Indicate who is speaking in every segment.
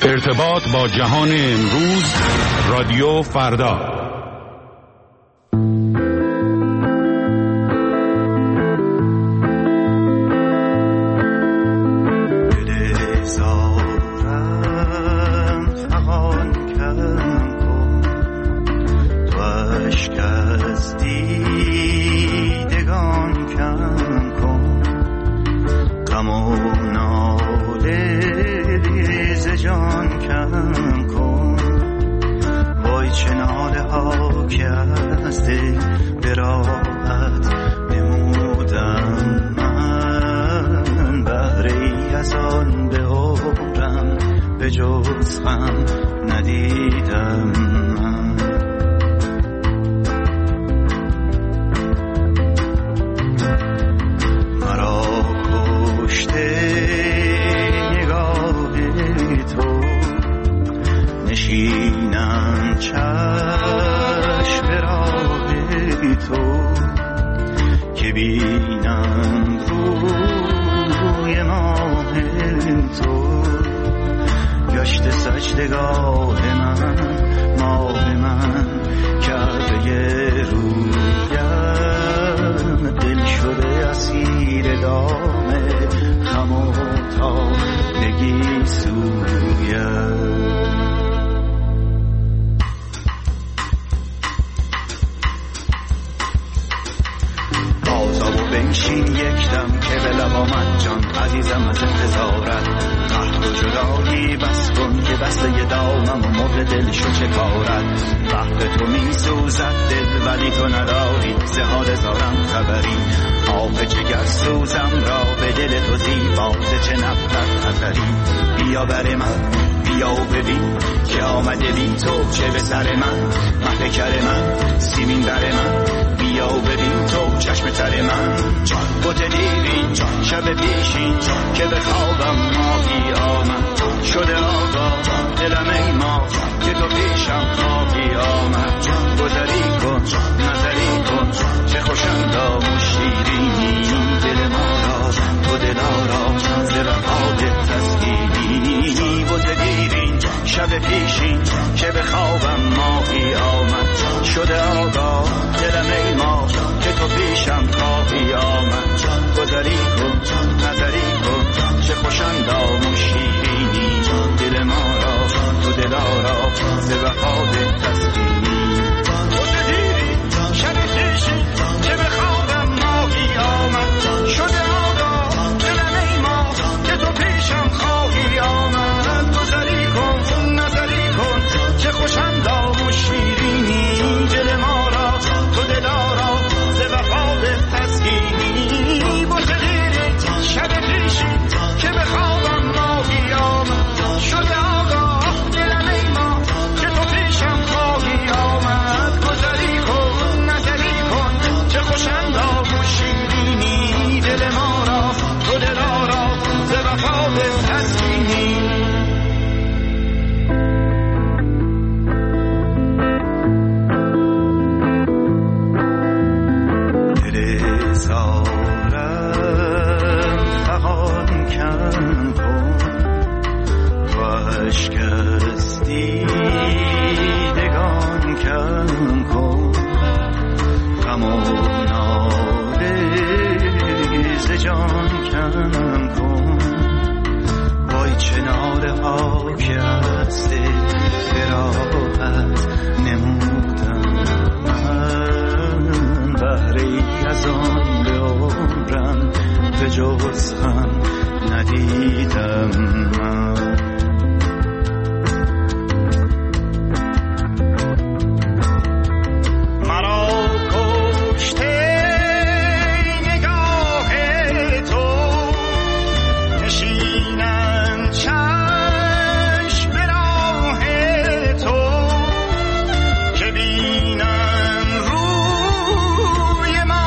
Speaker 1: ارتباط با جهان امروز، رادیو فردا.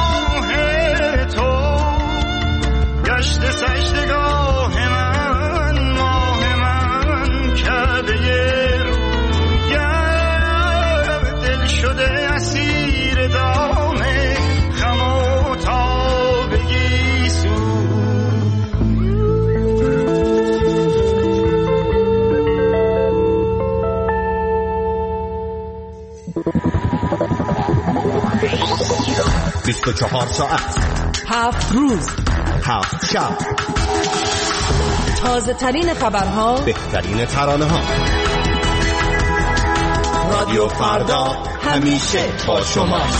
Speaker 2: سجدگاه من 24 ساعت،
Speaker 3: 7 روز،
Speaker 2: 7 شب،
Speaker 3: تازه ترین خبرها،
Speaker 2: بهترین ترانه ها. رادیو فردا همیشه با شماست.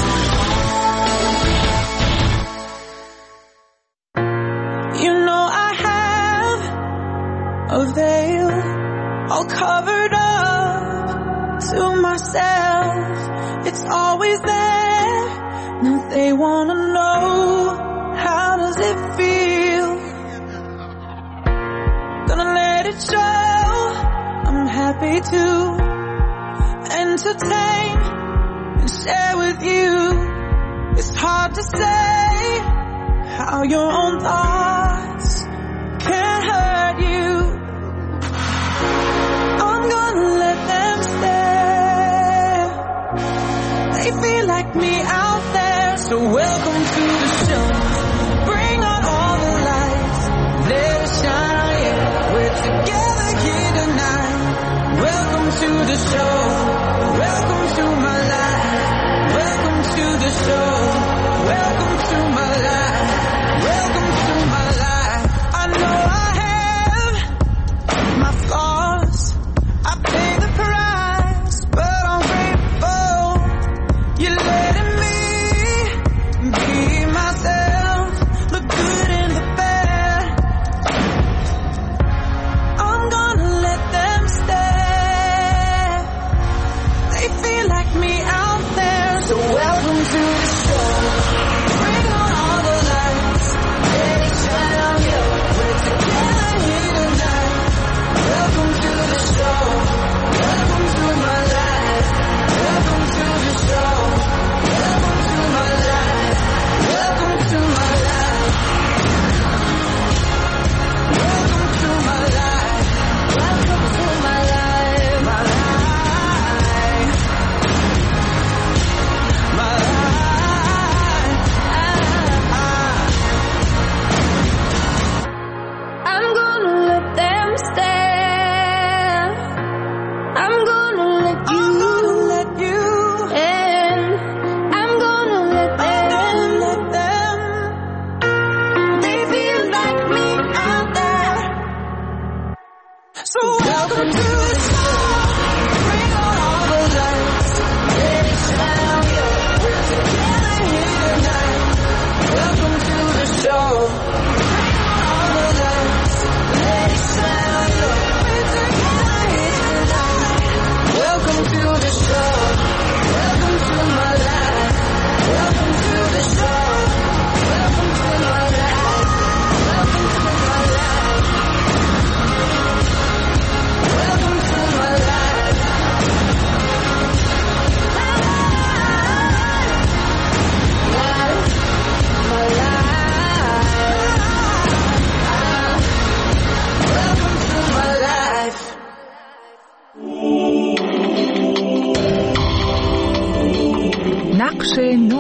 Speaker 4: You know I have a veil all covered up to myself. It's always there. Now they wanna know, how does it feel? Gonna let it show. I'm happy to entertain and share with you. It's hard to say how your own thoughts can hurt you. I'm gonna let them stare. They feel like me out there. So welcome to the show. Bring on all the lights. Let it shine on you. We're together here tonight. Welcome to the show. Welcome to my life. Welcome to the show. Welcome to my life. Welcome to my life. I know I have my flaws. I pay the price, but I'm grateful. You're letting me be myself, the good and the bad. I'm gonna let them stare. They feel like me out there. So welcome to the show. Bring on all the lights. Let it shine on you. We're together here tonight. Welcome to the show. Welcome to my life. Welcome to the show. Welcome to my life. Welcome to my life. Welcome to my life. Welcome to my life. My life. My life. I'm gonna let them stare. I'm gonna let you. I'm gonna let you in. I'm gonna let them. They feel like me out there. So welcome to the show. Bring on all the lights. Let it shine on you. We're together here tonight. Welcome to the show. Bring on all the lights. Let it shine on you. We're together here tonight. Welcome to the show. Welcome to my life. Welcome to the show. Welcome to my life. Welcome to my life. Welcome to my life. My life. My life. Welcome to my life.
Speaker 3: نقش نو.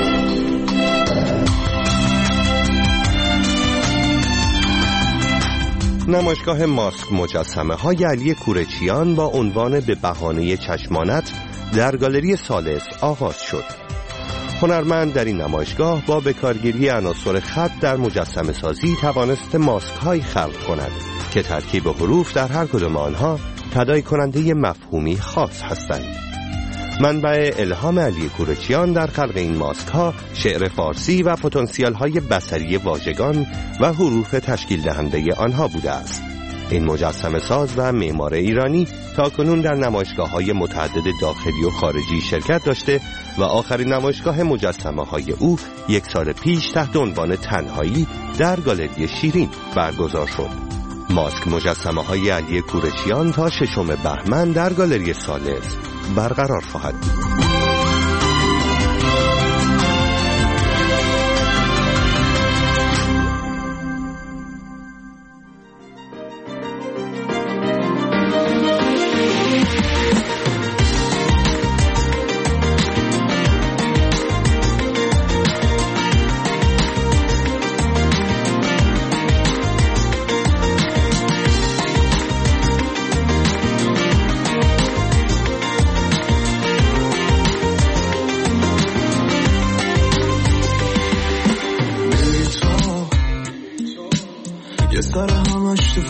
Speaker 2: نمایشگاه ماسک مجسمه های علی کورچیان با عنوان به بهانه چشمانت در گالری ثالث آغاز شد. هنرمند در این نمایشگاه با بکارگیری عناصر خط در مجسمه سازی توانست ماسک های خلق کند که ترکیب حروف در هر کدام آنها تداعی کننده مفهومی خاص هستند. منبع الهام علی کورچیان در خلق این ماسک ها شعر فارسی و پتانسیل های بصری واژگان و حروف تشکیل دهنده آنها بوده است. این مجسمه ساز و معمار ایرانی تاکنون در نمایشگاه های متعدد داخلی و خارجی شرکت داشته و آخرین نمایشگاه مجسمه های او 1 سال پیش تحت عنوان تنهایی در گالری شیرین برگزار شد. ماسک مجسمه های علی کورچیان تا 6 بهمن در گالری ثالث برقرار خواهد بود.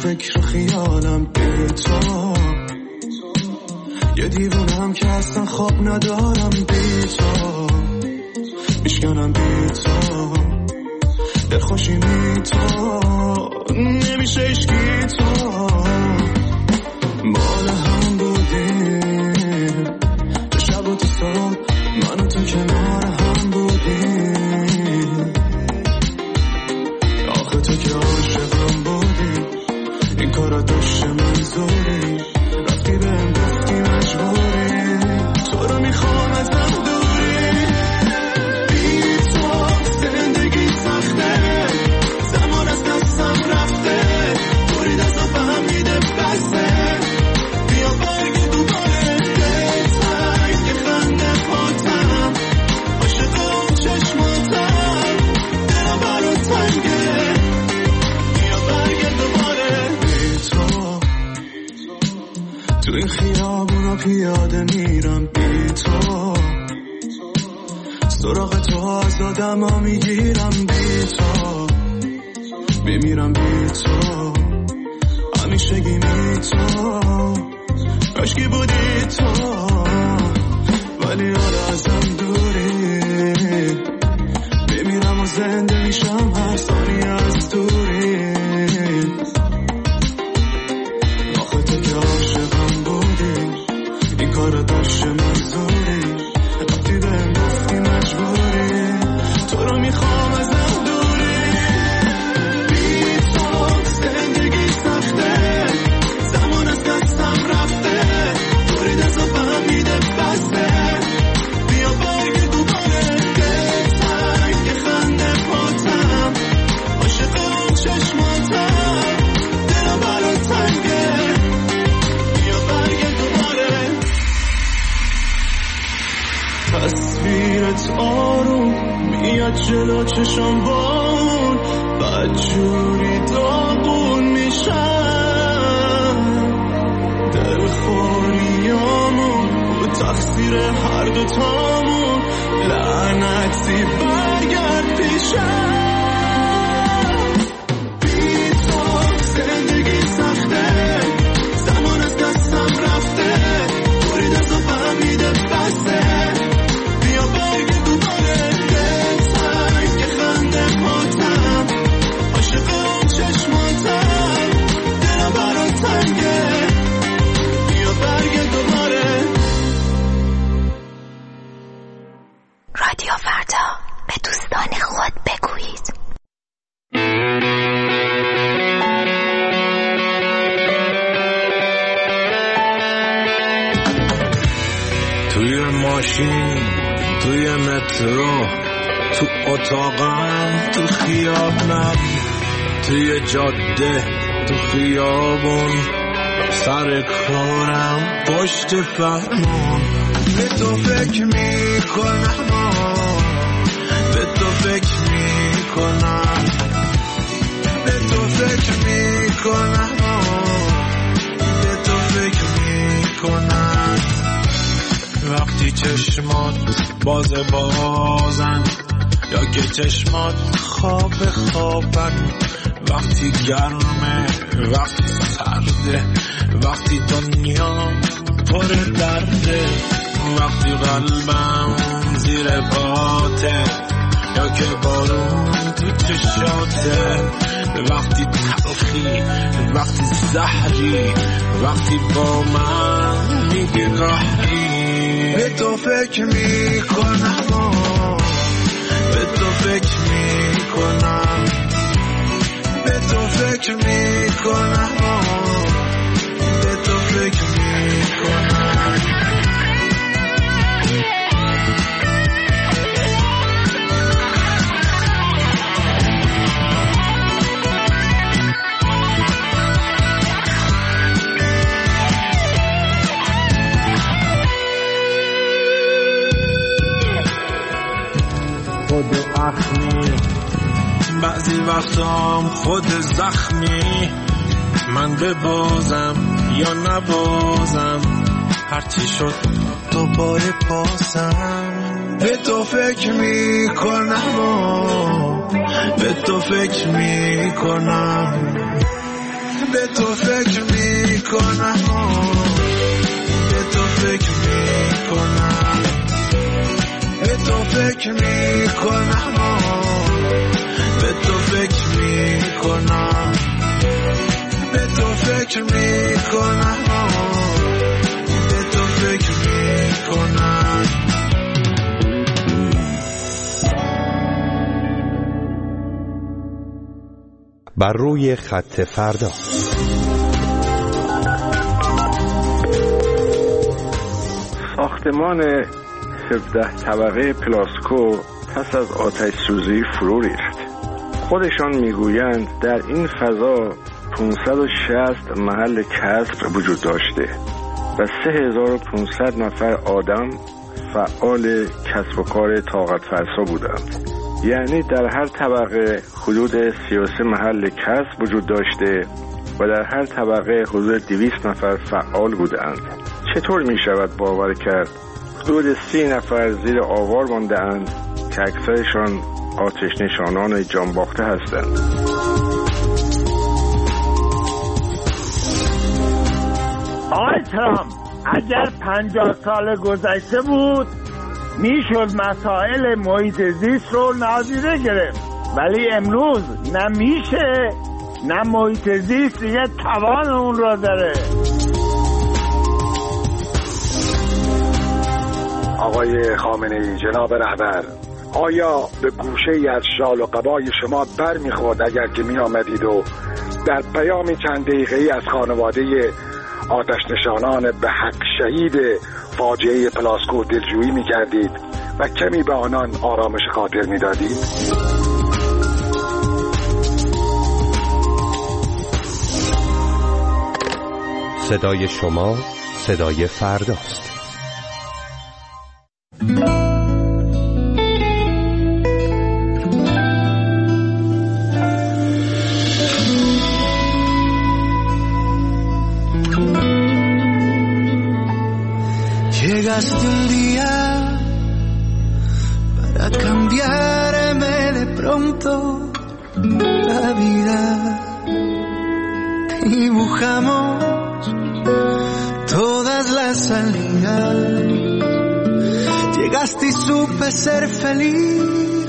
Speaker 5: فکر و خیالم بی تو، یه دیوونم که اصلا خواب ندارم بی تو، میشکنم بی تو، دلخوشی می تو، نمیشه اشکی تو، مال هم بودیم تو شب و تو صبح، من و تو کنار هم بودیم، آخه تو که عاشقم بودی، این کارا داشته منظوری، رفتی بهم گفتی مجبوری، تو رو میخوام ازم دوری، بی تو زندگی سخته، زمان از دستم رفته، برید ازم فهمیده بسته، بیا برگه دوباره بزن که خنده پاتم، عاشق اون چشماتم، دلم برات تنگه، بیا برگه دوباره بی تو، تو این خیابونا پیاده میرم بی تو، سراغ تو از آدم ها میگیرم بی تو، میمیرم بی تو، همیشه گیمی تو، عشقی بودی تو، ولی حالا ازم دوری، میمیرم و زنده میشم هر ثانیه از دوری، آخه تو که عاشقم بودی، این کار داشته منظوری، وقتی بهم گفتی مجبوری، تو رو میخوام ازم دوری، بی تو زندگی سخته، زمان از دستم رفته، برید ازم فهمیده بسته، بیا برگه دوباره بزن که خنده پاتم، عاشق اون چشماتم، دلم برات تنگه، بیا برگه دوباره، تصویرت آروم میاد جلو چشم بان، بدجوری داغون میشم، دلخوریامون و تقصیر هر دوتامون، لعنتی برگرد پیشم، بی تو زندگی سخته، زمان از دستم رفته، برید ازم فهمیده بسته، بیا برگه دوباره بزن که خنده پاتم، عاشق اون چشماتم، دلم برات تنگه، بیا برگه دوباره.
Speaker 6: رادیو فردا، به دوستان خود بگویید.
Speaker 7: توی ماشین، توی مترو، تو اتاقم، تو خیابونم، توی جاده، تو خیابون، سر کارم، پشت فرمون، به تو فکر میکنم، به تو فکر میکنم، به تو فکر میکنم، به تو فکر میکنم، وقتی چشمات بازن یا که چشمات خوابن، وقتی گرمه، وقتی سرده، وقتی دنیا پر درده، وقتی قلبم زیر پاته یا که بارون تو چشاته، وقتی تلخی، وقتی زهری، وقتی با من میگی راهی، به تو فکر میکنم، به تو فکر میکنم، به تو فکر میکنم، به تو فکر میکنم. خود اخمی، بعضی وقتام خود زخمی، من ببازم یا نبازم، هرچی شد دوباره پاسم، به تو فکر میکنم، به تو فکر میکنم، به تو فکر میکنم، به تو فکر میکنم، به تو فکر میکنم، به تو فکر میکنم، به تو فکر میکنم، به تو فکر میکنم.
Speaker 2: بر روی خط فردا.
Speaker 8: ساختمان 17 طبقه پلاسکو پس از آتش سوزی فرو ریخت. خودشان میگویند در این فضا 560 محل کسب وجود داشته و 3500 نفر آدم فعال کسب و کار طاقت فرسا بودند. یعنی در هر طبقه حدود 33 محل کسب وجود داشته و در هر طبقه حدود 200 نفر فعال بودند. چطور می شود باور کرد حدود 30 نفر زیر آوار مانده اند که اکثرشان آتش نشانان جانباخته هستند.
Speaker 9: آقای ترامپ، اگر 50 سال گذشته بود میشد مسائل محیط زیست رو نادیده گرفت، ولی امروز نه میشه نه محیط زیست دیگه توان اون رو داره.
Speaker 10: آقای خامنه‌ای، جناب رهبر، آیا به گوشه از شال و قبای شما بر میخورد اگر که می آمدید و در پیامی چند دقیقه‌ای از خانواده آتش نشانان به حق شهید فاجعه پلاسکو دلجویی می کردید و کمی به آنان آرامش خاطر می دادید؟
Speaker 2: صدای شما صدای فرداست.
Speaker 5: Llegaste un día para cambiarme de pronto la vida. Dibujamos todas las salidas. Llegaste y supe ser feliz.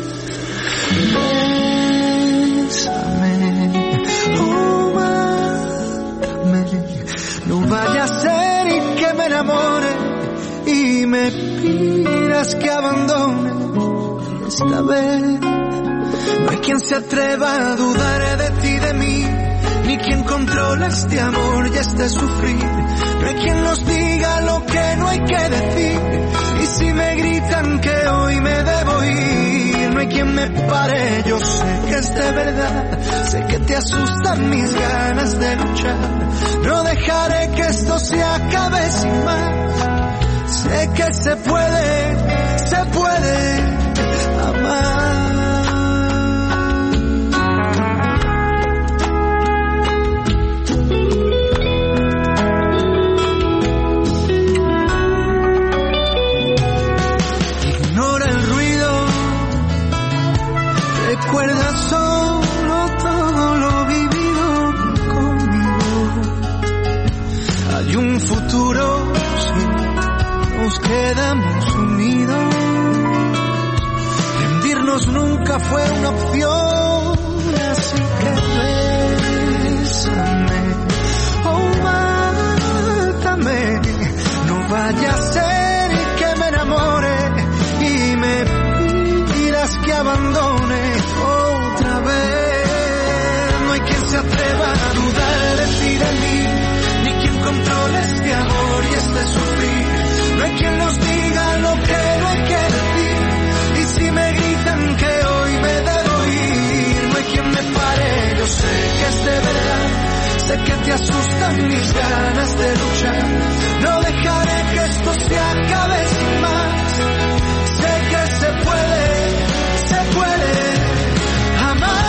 Speaker 5: Bésame, oh, mátame. No vaya a ser y que me enamore y me pidas que abandone. Esta vez no hay quien se atreva a dudar de ti, de mí, ni quien controla este amor y este sufrir. No hay quien nos diga lo que no hay que decir. Y si me gritan que hoy me debo ir, no hay quien me pare. Yo sé que es de verdad, sé que te asustan mis ganas de luchar. No dejaré que esto se acabe sin más. Sé que se puede amar. Ignora el ruido, recuerda solo todo lo vivido conmigo. Hay un futuro, sí, nos quedamos unidos. Rendirnos nunca fue una opción, así que bésame, oh, mátame. No vaya a ser que me enamore y me pidas que abandone otra vez. No hay quien se atreva a dudar de ti, de mí, ni quien controle este amor y este sufrir. No hay quien nos diga lo que no hay que decir. Y si me gritan que hoy me debo ir, no hay quien me pare. Yo sé que es de verdad, sé que te asustan mis ganas de luchar. No dejaré que esto se acabe sin más. Sé que se puede amar.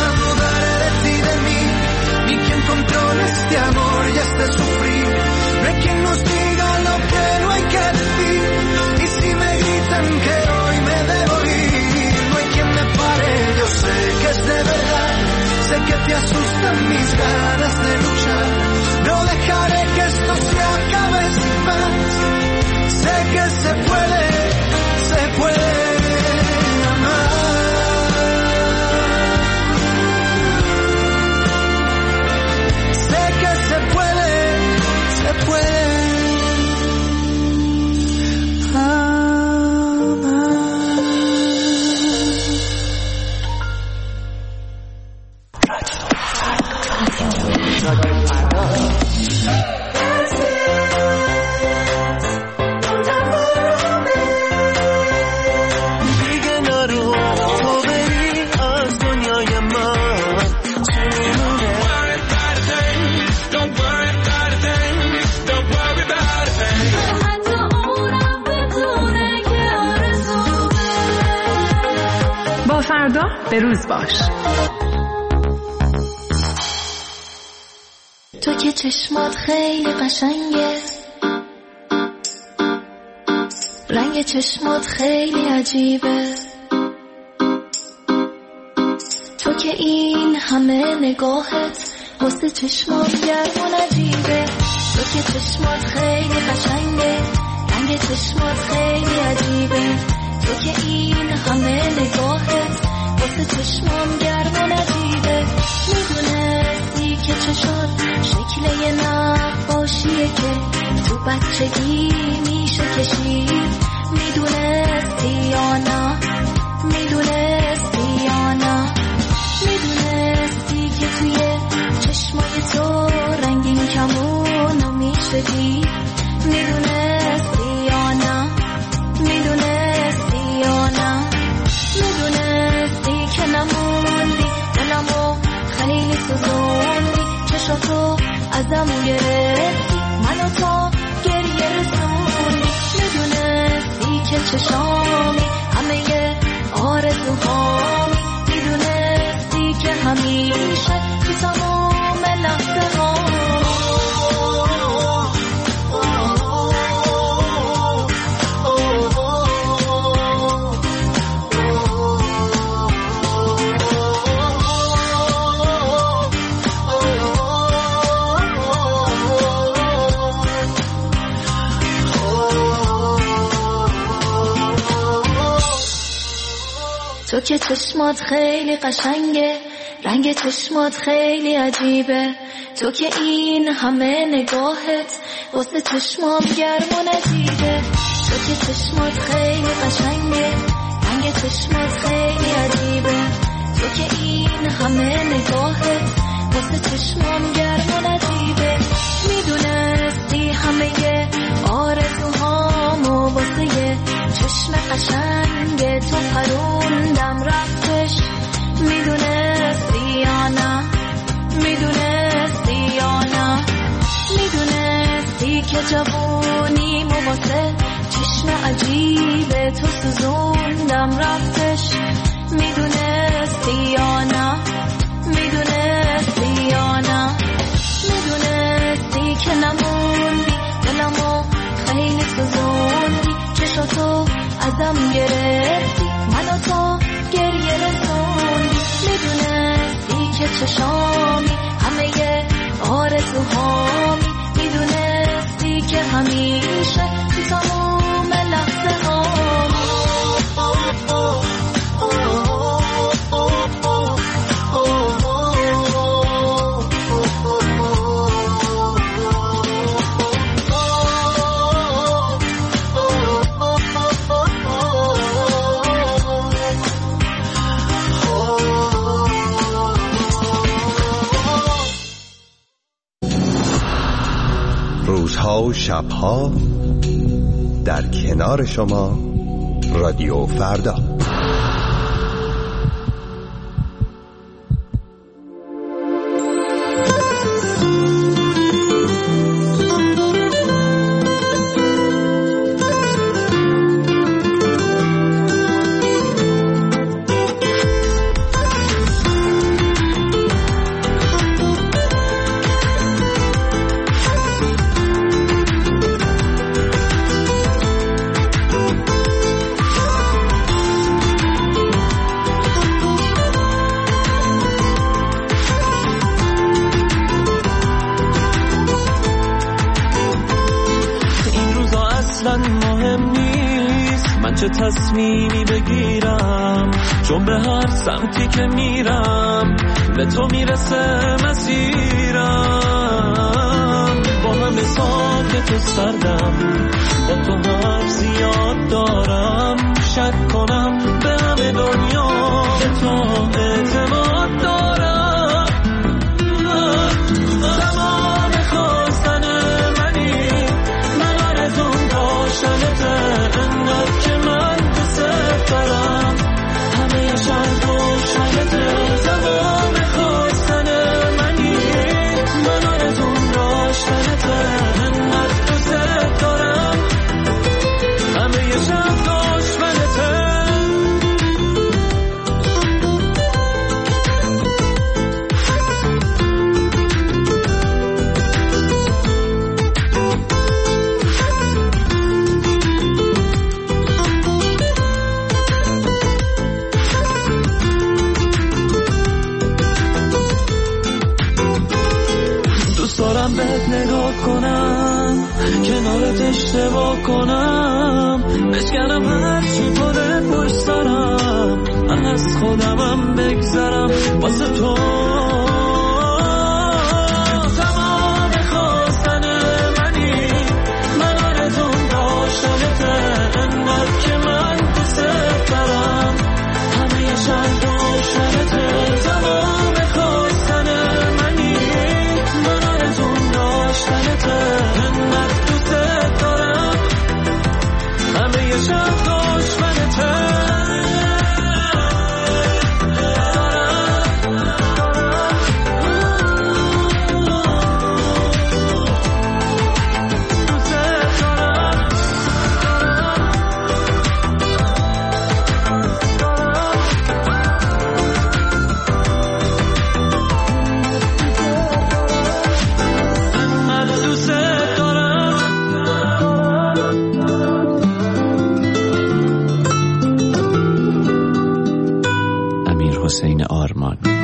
Speaker 5: Controla este amor y este sufrir. No hay
Speaker 3: فردا به روز باش.
Speaker 6: تو که چشمات خیلی قشنگه، رنگ چشمات خیلی عجیبه، تو که این همه نگاهت واسه چشمات گرم و نجیبه، تو که چشمات خیلی قشنگه، رنگ چشمات خیلی عجیبه، تو که این همه نگاهت واسه چشمام گرم و نجیبه، میدونستی که چشات شکل یه نقاشیه که تو بچگی میشه کشید، میدونستی یا نه، میدونستی یا نه، میدونستی که توی چشمای تو رنگین کمونو میشه دید، میدونستی یا نه، میدونستی یا نه، میدونستی که نموندی دلمو خیلی سوزوندی، چشاتو ازم گرفتی منو تا گریه رسوندی، میدونستی که چشامی همه آرزوهامی، میدونستی که همیشه تو تمام لحظه ها تو که چشمات خیلی قشنگه، رنگ چشمات خیلی عجیبه، تو که این همه نگاهت واسه چشمام گرم و نجیبه، تو که چشمات خیلی قشنگه، رنگ چشمات خیلی عجیبه، تو که این همه نگاهت واسه چشمام گرم و نجیبه، میدونستی همه آرزوهامو واسه یه چشم قشنگ تو پروندم رفتش، میدونستی یا نه، میدونستی یا نه، میدونستی که جوونیمو واسه چشم عجیب تو سوزوندم رفتش، میدونستی یا نه، میدونستی یا نه، میدونستی که نموندی دلمو خیلی سوزوندی، چشاتو ازم گرفتی منو تا گریه رسوندی، میدونستی که چشامی همه آرزوهامی، میدونستی که همیشه تو تمام لحظه هامی.
Speaker 2: روزها و شبها در کنار شما رادیو فردا.
Speaker 11: چه تصمیمی بگیرم، چون به هر سمتی که میرم به تو میرسه مسیرم، با همه ساکت و سردم با تو حرف زیاد دارم، شک کنم به همه دنیا به تو اعتماد دارم، تمام خواستن منی، من آرزوم داشتنت انقدر که من دوست دارم، همه شرط و شرط تمام خواستن منی، من آرزوم داشتنت انقدر دوست دارم، اشتباه کنم بشکنم هرچی پره پشت سرم من از خودمم بگذرم واسه تو تمام خواستن منی من آرزون داشتنته انقدر که من دوست دارم همه شب داشتنته تمام خواستن منی من آرزون داشتنته انقدر دوست دارم همه شب داشتنته
Speaker 12: حسین آرمان.